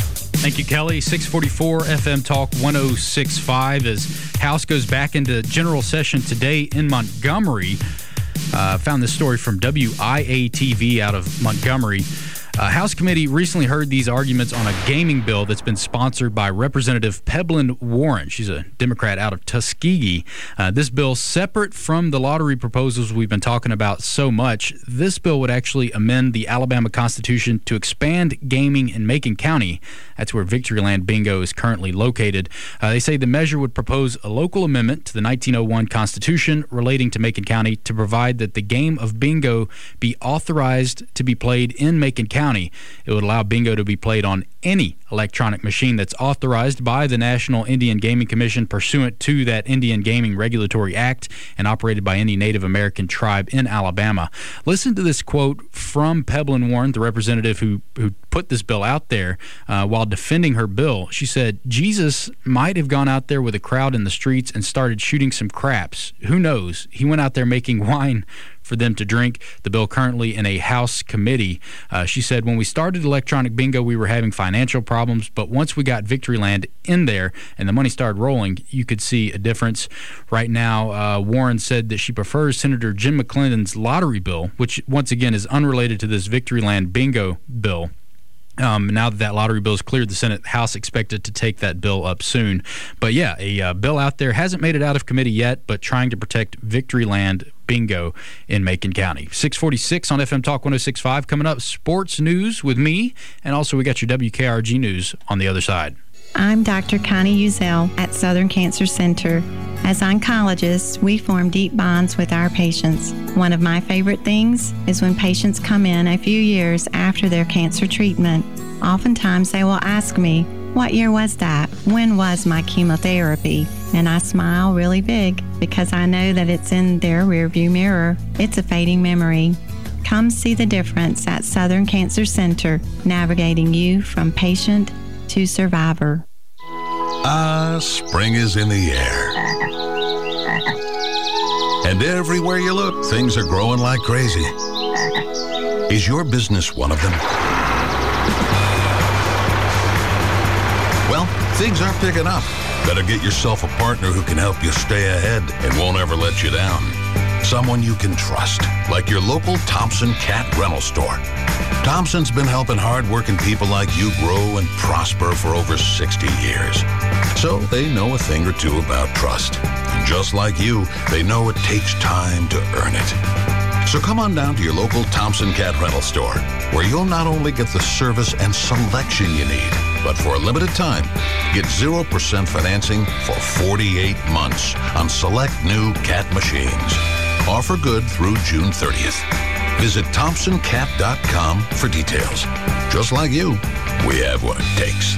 Thank you, Kelly. six forty-four F M Talk one oh six point five as House goes back into general session today in Montgomery. Uh, found this story from W I A T V out of Montgomery. Uh, House committee recently heard these arguments on a gaming bill that's been sponsored by Representative Peblin Warren. She's a Democrat out of Tuskegee. Uh, this bill, separate from the lottery proposals we've been talking about so much, this bill would actually amend the Alabama Constitution to expand gaming in Macon County. That's where Victoryland Bingo is currently located. Uh, they say the measure would propose a local amendment to the nineteen oh one Constitution relating to Macon County to provide that the game of bingo be authorized to be played in Macon County. It would allow bingo to be played on any electronic machine that's authorized by the National Indian Gaming Commission pursuant to that Indian Gaming Regulatory Act and operated by any Native American tribe in Alabama. Listen to this quote from Peblin Warren, the representative who, who put this bill out there uh, while defending her bill. She said, Jesus might have gone out there with a crowd in the streets and started shooting some craps. Who knows? He went out there making wine for them to drink. The bill currently in a House committee. Uh, she said, when we started electronic bingo, we were having financial problems, but once we got Victoryland in there and the money started rolling, you could see a difference. Right now, uh, Warren said that she prefers Senator Jim McClendon's lottery bill, which once again is unrelated to this Victoryland bingo bill. Um, now that that lottery bill is cleared, the Senate House expected to take that bill up soon. But yeah, a uh, bill out there hasn't made it out of committee yet, but trying to protect Victoryland bingo in Macon County. six forty-six on F M Talk one oh six point five. Coming up, sports news with me, and also we got your W K R G news on the other side. I'm Doctor Connie Uzel at Southern Cancer Center. As oncologists, we form deep bonds with our patients. One of my favorite things is when patients come in a few years after their cancer treatment. Oftentimes they will ask me, what year was that? When was my chemotherapy? And I smile really big because I know that it's in their rearview mirror. It's a fading memory. Come see the difference at Southern Cancer Center, navigating you from patient to survivor. Ah, spring is in the air. And everywhere you look, things are growing like crazy. Is your business one of them? Well, things are picking up. Better get yourself a partner who can help you stay ahead and won't ever let you down. Someone you can trust, like your local Thompson Cat Rental Store. Thompson's been helping hard-working people like you grow and prosper for over sixty years. So they know a thing or two about trust. And just like you, they know it takes time to earn it. So come on down to your local Thompson Cat Rental Store, where you'll not only get the service and selection you need, but for a limited time, get zero percent financing for forty-eight months on select new cat machines. Offer good through June thirtieth. Visit Thompson Cat dot com for details. Just like you, we have what it takes.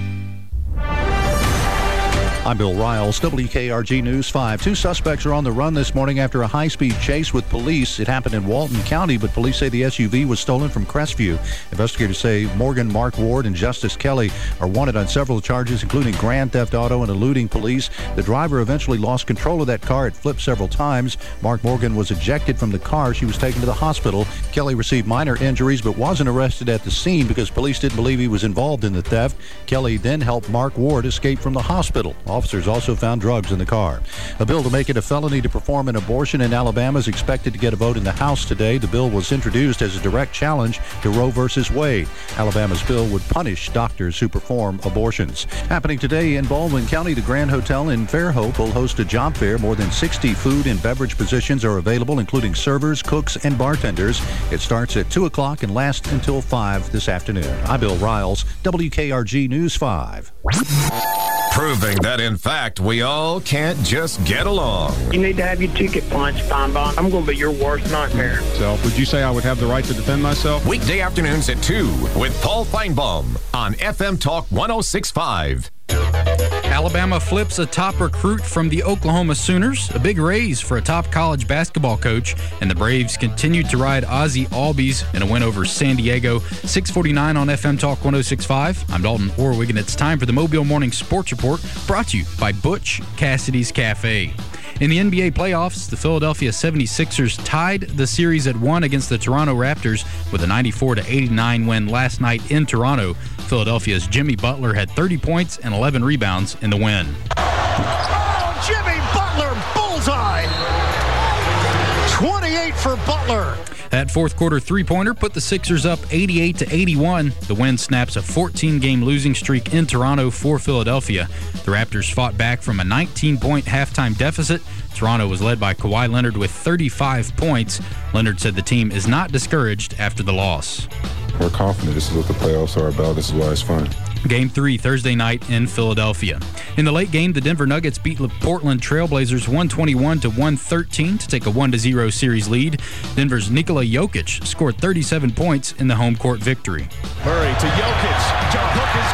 I'm Bill Riles, W K R G News five. Two suspects are on the run this morning after a high-speed chase with police. It happened in Walton County, but police say the S U V was stolen from Crestview. Investigators say Morgan Mark Ward and Justice Kelly are wanted on several charges, including grand theft auto and eluding police. The driver eventually lost control of that car. It flipped several times. Mark Morgan was ejected from the car. She was taken to the hospital. Kelly received minor injuries but wasn't arrested at the scene because police didn't believe he was involved in the theft. Kelly then helped Mark Ward escape from the hospital. Officers also found drugs in the car. A bill to make it a felony to perform an abortion in Alabama is expected to get a vote in the House today. The bill was introduced as a direct challenge to Roe versus Wade. Alabama's bill would punish doctors who perform abortions. Happening today in Baldwin County, the Grand Hotel in Fairhope will host a job fair. More than sixty food and beverage positions are available, including servers, cooks, and bartenders. It starts at two o'clock and lasts until five this afternoon. I'm Bill Riles, W K R G News five. Proving that, in fact, we all can't just get along. You need to have your ticket punched, Feinbaum. I'm going to be your worst nightmare. So, would you say I would have the right to defend myself? Weekday afternoons at two with Paul Feinbaum on F M Talk one oh six point five. Alabama flips a top recruit from the Oklahoma Sooners, a big raise for a top college basketball coach, and the Braves continued to ride Ozzie Albies in a win over San Diego. six forty-nine on F M Talk one oh six point five. I'm Dalton Orwig, and it's time for the Mobile Morning Sports Report, brought to you by Butch Cassidy's Cafe. In the N B A playoffs, the Philadelphia seventy-sixers tied the series at one against the Toronto Raptors with a ninety-four to eighty-nine win last night in Toronto. Philadelphia's Jimmy Butler had thirty points and eleven rebounds in the win. Oh, Jimmy Butler, bullseye! twenty-eight for Butler. That fourth quarter three-pointer put the Sixers up eighty-eight to eighty-one. The win snaps a fourteen-game losing streak in Toronto for Philadelphia. The Raptors fought back from a nineteen-point halftime deficit. Toronto was led by Kawhi Leonard with thirty-five points. Leonard said the team is not discouraged after the loss. We're confident. This is what the playoffs are about. This is why it's fun. Game three Thursday night in Philadelphia. In the late game, the Denver Nuggets beat the Portland Trailblazers one twenty-one to one thirteen to take a one to zero series lead. Denver's Nikola Jokic scored thirty-seven points in the home court victory. Murray to Jokic. Jump hook is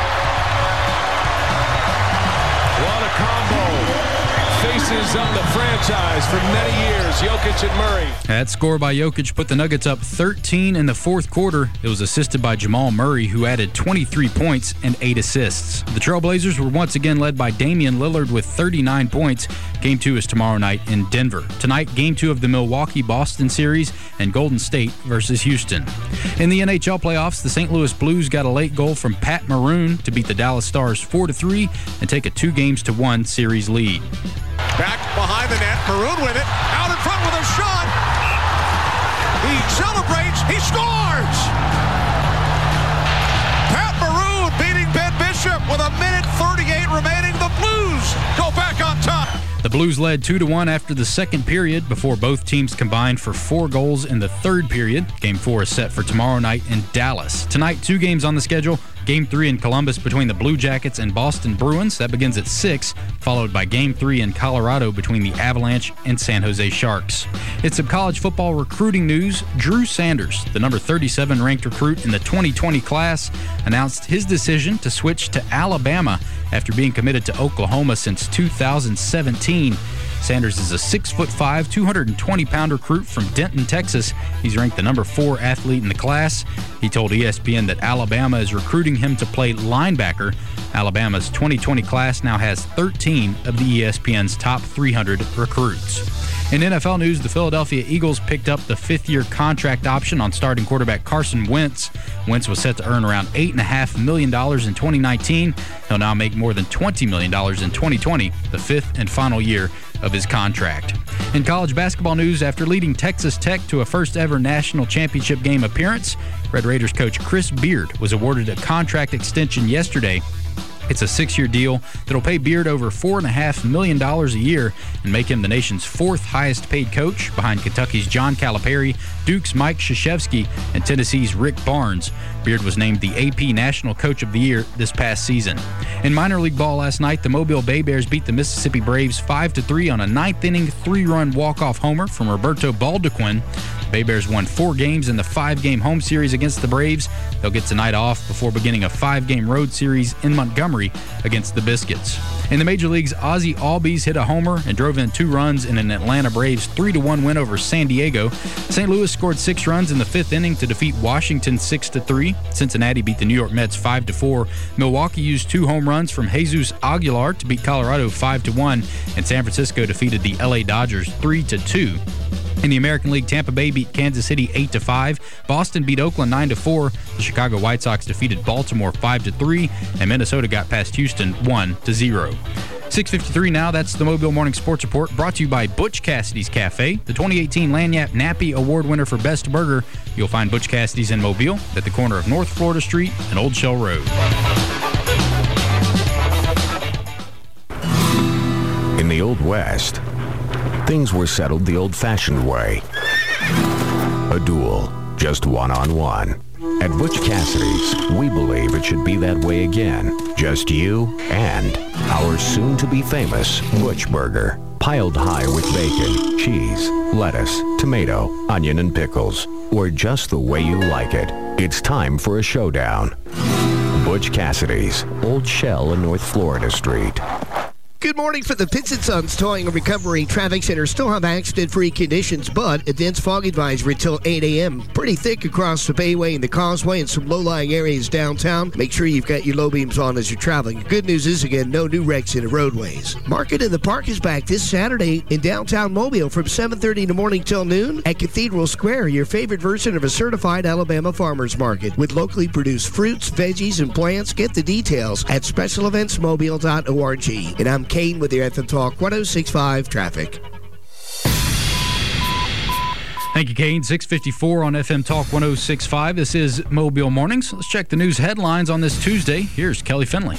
good. What a combo. Faces on the franchise for many years, Jokic and Murray. That score by Jokic put the Nuggets up thirteen in the fourth quarter. It was assisted by Jamal Murray, who added twenty-three points and eight assists. The Trailblazers were once again led by Damian Lillard with thirty-nine points. Game two is tomorrow night in Denver. Tonight, game two of the Milwaukee-Boston series and Golden State versus Houston. In the N H L playoffs, the Saint Louis Blues got a late goal from Pat Maroon to beat the Dallas Stars four to three and take a two games to one series lead. Back behind the net, Maroon with it, out in front with a shot. He celebrates, he scores! Pat Maroon beating Ben Bishop with a minute thirty-eight remaining. The Blues go back on top. The Blues led two to one after the second period before both teams combined for four goals in the third period. Game four is set for tomorrow night in Dallas. Tonight, two games on the schedule. Game three in Columbus between the Blue Jackets and Boston Bruins. That begins at six, followed by Game three in Colorado between the Avalanche and San Jose Sharks. It's some college football recruiting news. Drew Sanders, the number thirty-seven ranked recruit in the twenty twenty class, announced his decision to switch to Alabama after being committed to Oklahoma since two thousand seventeen. Sanders is a six foot five, two hundred twenty pound recruit from Denton, Texas. He's ranked the number four athlete in the class. He told E S P N that Alabama is recruiting him to play linebacker. Alabama's twenty twenty class now has thirteen of the E S P N's top three hundred recruits. In N F L news, the Philadelphia Eagles picked up the fifth-year contract option on starting quarterback Carson Wentz. Wentz was set to earn around eight point five million dollars in twenty nineteen. He'll now make more than twenty million dollars in twenty twenty, the fifth and final year of his contract. In college basketball news, after leading Texas Tech to a first-ever national championship game appearance, Red Raiders coach Chris Beard was awarded a contract extension yesterday. It's a six-year deal that'll pay Beard over four point five million dollars a year and make him the nation's fourth highest-paid coach behind Kentucky's John Calipari, Duke's Mike Krzyzewski, and Tennessee's Rick Barnes. Beard was named the A P National Coach of the Year this past season. In minor league ball last night, the Mobile Bay Bears beat the Mississippi Braves five to three on a ninth-inning, three-run walk-off homer from Roberto Baldequin. Bay Bears won four games in the five-game home series against the Braves. They'll get tonight off before beginning a five-game road series in Montgomery against the Biscuits. In the Major Leagues, Ozzie Albies hit a homer and drove in two runs in an Atlanta Braves three to one win over San Diego. Saint Louis scored six runs in the fifth inning to defeat Washington six to three. Cincinnati beat the New York Mets five to four. Milwaukee used two home runs from Jesus Aguilar to beat Colorado five to one, and San Francisco defeated the L A Dodgers three to two. In the American League, Tampa Bay beat Kansas City eight to five. Boston beat Oakland nine to four. The Chicago White Sox defeated Baltimore five to three, and Minnesota got past Houston one to zero. six fifty-three now. That's the Mobile Morning Sports Report, brought to you by Butch Cassidy's Cafe, the twenty eighteen Lagniappe Nappy Award winner for Best Burger. You'll find Butch Cassidy's in Mobile at the corner of North Florida Street and Old Shell Road. In the Old West, things were settled the old-fashioned way. A duel, just one-on-one. At Butch Cassidy's, we believe it should be that way again. Just you and our soon-to-be-famous Butch Burger. Piled high with bacon, cheese, lettuce, tomato, onion, and pickles. Or just the way you like it. It's time for a showdown. Butch Cassidy's, Old Shell and North Florida Street. Good morning for the Pitts and Sons Towing and Recovery Traffic Center. Still have accident-free conditions, but a dense fog advisory until eight a.m. Pretty thick across the Bayway and the Causeway and some low-lying areas downtown. Make sure you've got your low beams on as you're traveling. The good news is, again, no new wrecks in the roadways. Market in the Park is back this Saturday in downtown Mobile from seven thirty in the morning till noon at Cathedral Square, your favorite version of a certified Alabama farmers market with locally produced fruits, veggies, and plants. Get the details at special events mobile dot org. And I'm Kane with your F M Talk one oh six point five Traffic. Thank you, Kane. six fifty-four on F M Talk one oh six point five. This is Mobile Mornings. Let's check the news headlines on this Tuesday. Here's Kelly Finley.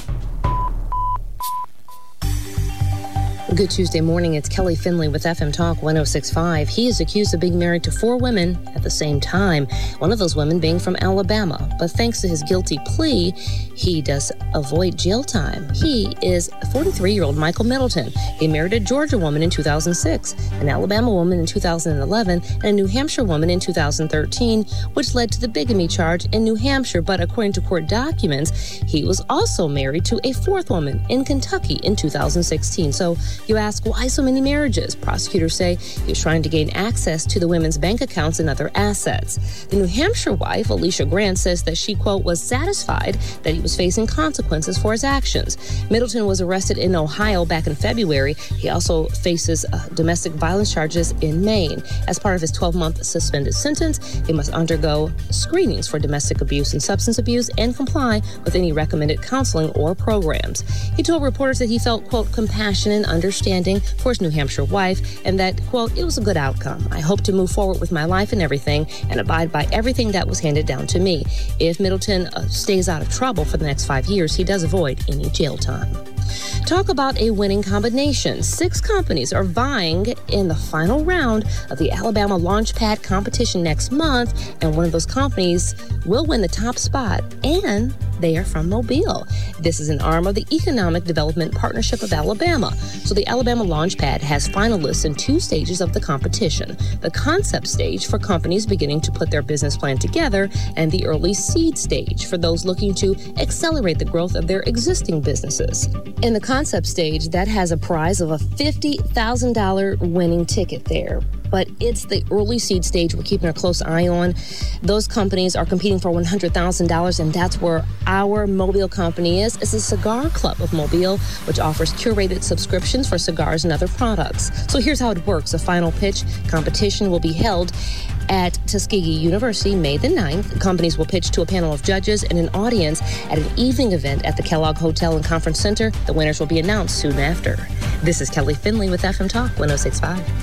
Good Tuesday morning. It's Kelly Finley with F M Talk one oh six point five. He is accused of being married to four women at the same time, one of those women being from Alabama. But thanks to his guilty plea, he does avoid jail time. He is forty-three-year-old Michael Middleton. He married a Georgia woman in two thousand six, an Alabama woman in two thousand eleven, and a New Hampshire woman in two thousand thirteen, which led to the bigamy charge in New Hampshire. But according to court documents, he was also married to a fourth woman in Kentucky in two thousand sixteen. So you ask, why so many marriages? Prosecutors say he was trying to gain access to the women's bank accounts and other assets. The New Hampshire wife, Alicia Grant, says that she, quote, was satisfied that he was facing consequences for his actions. Middleton was arrested in Ohio back in February. He also faces uh, domestic violence charges in Maine. As part of his twelve-month suspended sentence, he must undergo screenings for domestic abuse and substance abuse and comply with any recommended counseling or programs. He told reporters that he felt, quote, compassion and understanding for his New Hampshire wife, and that, quote, it was a good outcome. I hope to move forward with my life and everything and abide by everything that was handed down to me. If Middleton uh, stays out of trouble for the next five years, he does avoid any jail time. Talk about a winning combination. Six companies are vying in the final round of the Alabama Launchpad competition next month, and one of those companies will win the top spot, and they are from Mobile. This is an arm of the Economic Development Partnership of Alabama. So the Alabama Launchpad has finalists in two stages of the competition: the concept stage for companies beginning to put their business plan together, and the early seed stage for those looking to accelerate the growth of their existing businesses. In the concept stage, that has a prize of a fifty thousand dollars winning ticket there. But it's the early seed stage we're keeping a close eye on. Those companies are competing for one hundred thousand dollars, and that's where our Mobile company is. It's a cigar club of Mobile, which offers curated subscriptions for cigars and other products. So here's how it works. A final pitch competition will be held at Tuskegee University May the ninth. Companies will pitch to a panel of judges and an audience at an evening event at the Kellogg Hotel and Conference Center. The winners will be announced soon after. This is Kelly Finley with F M Talk one oh six point five.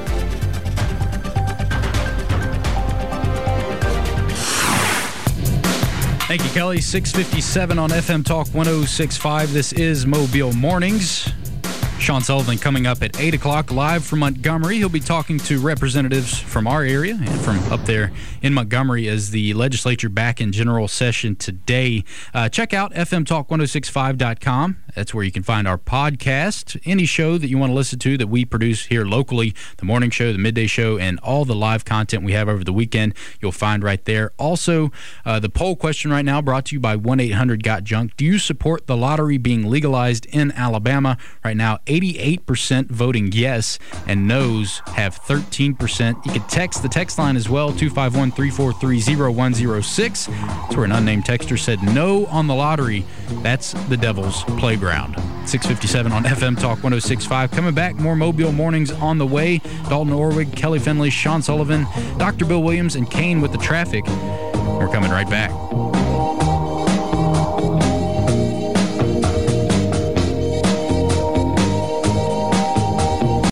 Thank you, Kelly. six fifty-seven on F M Talk one oh six point five. This is Mobile Mornings. Sean Sullivan coming up at eight o'clock live from Montgomery. He'll be talking to representatives from our area and from up there in Montgomery as the legislature back in general session today. Uh, check out F M Talk ten sixty-five dot com. That's where you can find our podcast, any show that you want to listen to that we produce here locally, the morning show, the midday show, and all the live content we have over the weekend, you'll find right there. Also, uh, the poll question right now brought to you by one eight hundred got junk. Do you support the lottery being legalized in Alabama? Right now, eighty-eight percent voting yes, and no's have thirteen percent. You can text the text line as well, two five one, three four three, zero one zero six. That's where an unnamed texter said no on the lottery. That's the devil's playground. six fifty-seven on F M Talk one oh six point five. Coming back, more Mobile Mornings on the way. Dalton Orwig, Kelly Finley, Sean Sullivan, Doctor Bill Williams, and Kane with the traffic. We're coming right back.